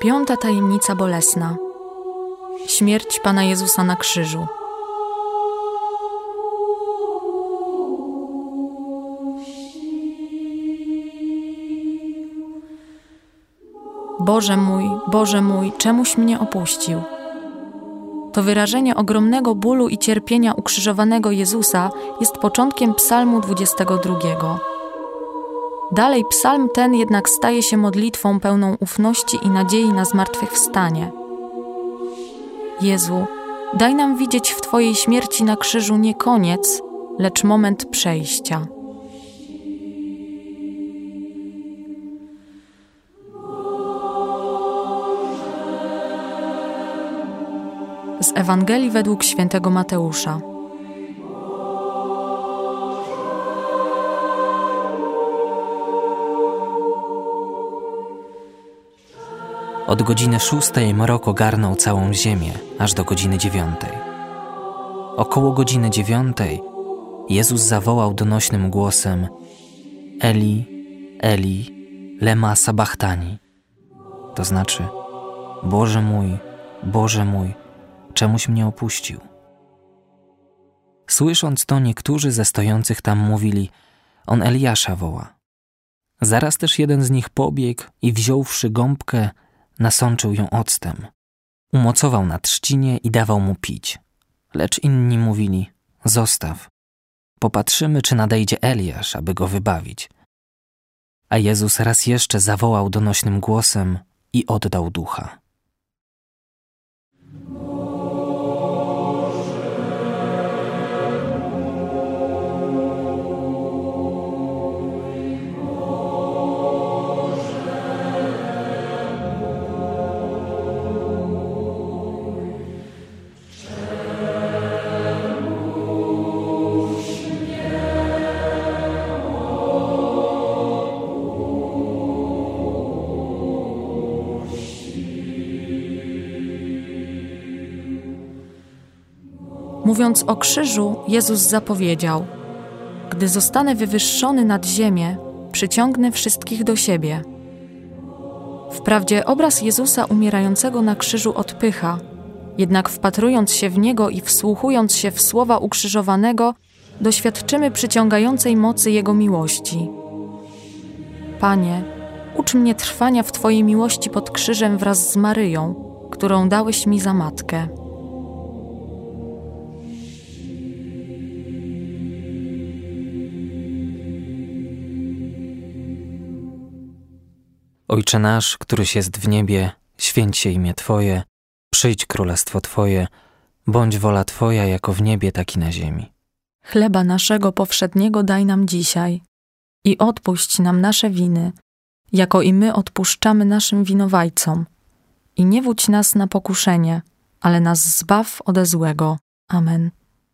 Piąta tajemnica bolesna. Śmierć Pana Jezusa na krzyżu. Boże mój, czemuś mnie opuścił? To wyrażenie ogromnego bólu i cierpienia ukrzyżowanego Jezusa jest początkiem psalmu 22. Dalej psalm ten jednak staje się modlitwą pełną ufności i nadziei na zmartwychwstanie. Jezu, daj nam widzieć w Twojej śmierci na krzyżu nie koniec, lecz moment przejścia. Z Ewangelii według świętego Mateusza. Od godziny 6 mrok ogarnął całą ziemię, aż do godziny 9. Około godziny 9 Jezus zawołał donośnym głosem: Eli, Eli, lema sabachthani. To znaczy: Boże mój, czemuś mnie opuścił? Słysząc to, niektórzy ze stojących tam mówili: on Eliasza woła. Zaraz też jeden z nich pobiegł i wziąwszy gąbkę, nasączył ją octem. Umocował na trzcinie i dawał mu pić. Lecz inni mówili: zostaw. Popatrzymy, czy nadejdzie Eliasz, aby go wybawić. A Jezus raz jeszcze zawołał donośnym głosem i oddał ducha. Mówiąc o krzyżu, Jezus zapowiedział: gdy zostanę wywyższony nad ziemię, przyciągnę wszystkich do siebie. Wprawdzie obraz Jezusa umierającego na krzyżu odpycha, jednak wpatrując się w Niego i wsłuchując się w słowa ukrzyżowanego, doświadczymy przyciągającej mocy Jego miłości. Panie, ucz mnie trwania w Twojej miłości pod krzyżem wraz z Maryją, którą dałeś mi za matkę. Ojcze nasz, któryś jest w niebie, święć się imię Twoje, przyjdź królestwo Twoje, bądź wola Twoja jako w niebie, tak i na ziemi. Chleba naszego powszedniego daj nam dzisiaj i odpuść nam nasze winy, jako i my odpuszczamy naszym winowajcom. I nie wódź nas na pokuszenie, ale nas zbaw ode złego. Amen.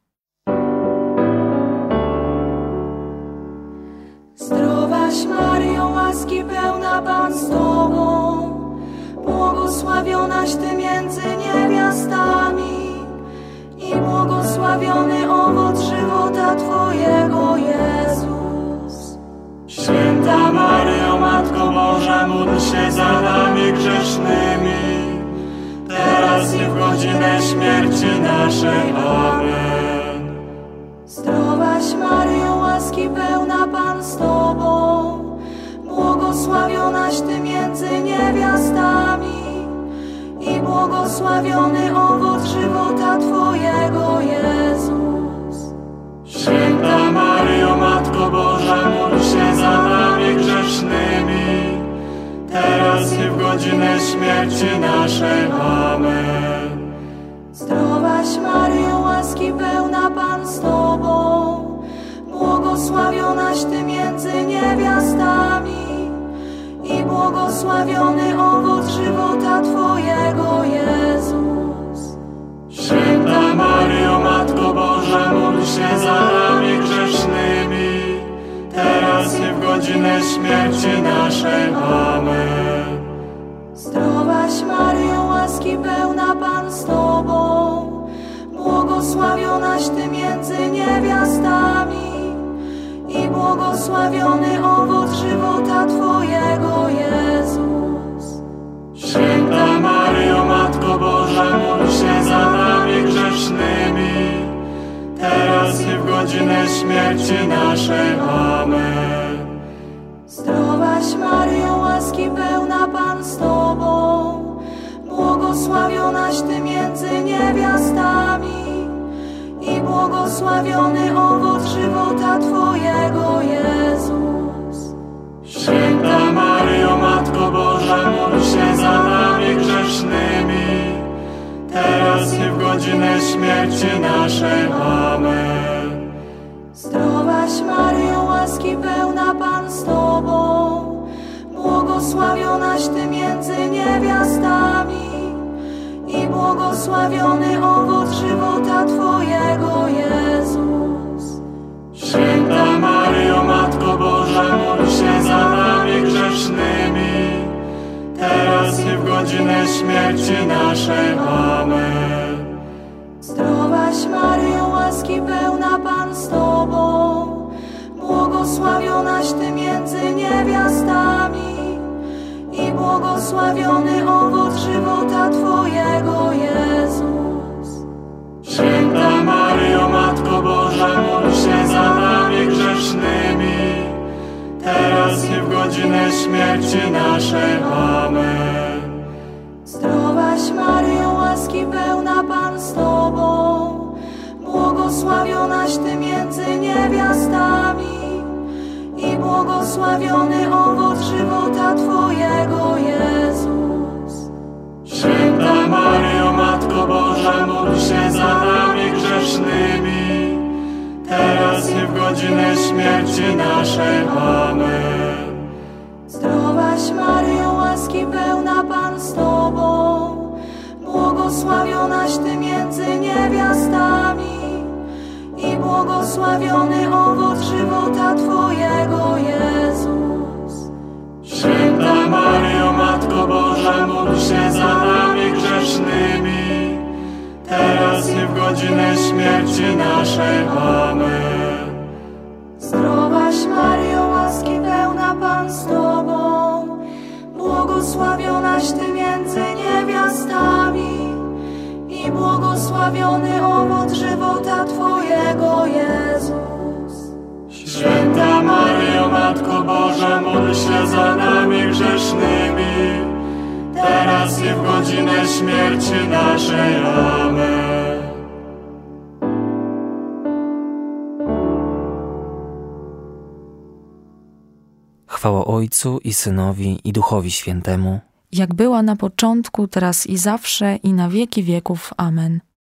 Zdrowaś Maryjo, łaski pełna, Pan z Tobą, błogosławionaś Ty między niewiastami i błogosławiony owoc żywota Twojego, Jezus. Święta Maryjo, Matko Boża, módl się za nami grzesznymi, teraz i w godzinę śmierci naszej. Amen. Zdrowaś Maryjo, łaski pełna, Pan z Tobą, błogosławionaś Ty między niewiastami i błogosławiony owoc żywota Twojego, Jezus. Święta Maryjo, Matko Boża, módl się za nami grzesznymi, teraz i w godzinę śmierci naszej. Amen. Zdrowaś Maryjo, łaski pełna, Pan z Tobą, błogosławionaś Ty między niewiastami i błogosławiony owoc żywota Twojego, Jezus. Święta Maryjo, Matko Boża, módl się za nami grzesznymi, teraz i w godzinę śmierci naszej. Amen. Zdrowaś Maryjo, łaski pełna, Pan z Tobą, błogosławionaś Ty między niewiastami i błogosławiony owoc żywota Twojego, Jezus. Święta śmierci naszej. Amen. Zdrowaś Maryjo, łaski pełna Pan z Tobą, błogosławionaś Ty między niewiastami i błogosławiony owoc żywota Twojego, Jezus. Święta Maryjo, Matko Boża, módl się za nami grzesznymi, teraz i w godzinę śmierci naszej. Amen. Zdrowaś Maryjo, łaski pełna Pan z Tobą, błogosławionaś Ty między niewiastami i błogosławiony owoc żywota Twojego, Jezus. Święta Maryjo, Matko Boża, módl się za nami grzesznymi, teraz i w godzinę śmierci naszej. Amen. Zdrowaś Maryjo, łaski pełna Pan z Tobą, błogosławionaś Ty między niewiastami i błogosławiony owoc żywota Twojego, Jezus. Święta Maryjo, Matko Boża, módl się za nami grzesznymi, teraz i w godzinę śmierci naszej. Amen. Zdrowaś Maryjo, łaski pełna Pan z Tobą, błogosławionaś Ty między niewiastami i błogosławiony owoc żywota Twojego, Jezus. Święta Maryjo, Matko Boża, módl się za nami grzesznymi, teraz i w godzinę śmierci naszej. Amen. Zdrowaś Maryjo, łaski pełna Pan z Tobą, błogosławionaś Ty między niewiastami i błogosławiony owoc żywota Twojego, Jezus. Święta Maryjo, Matko Boża, módl się za nami grzesznymi, teraz i w godzinę śmierci naszej. Amen. Zdrowaś Maryjo, łaski pełna Pan z Tobą, błogosławionaś Ty między niewiastami i błogosławiony owoc żywota Twojego, Jezus. Święta Maryjo, Matko Boża, módl się za nami grzesznymi, teraz i w godzinę śmierci naszej. Amen. Chwała Ojcu i Synowi i Duchowi Świętemu, jak była na początku, teraz i zawsze, i na wieki wieków. Amen.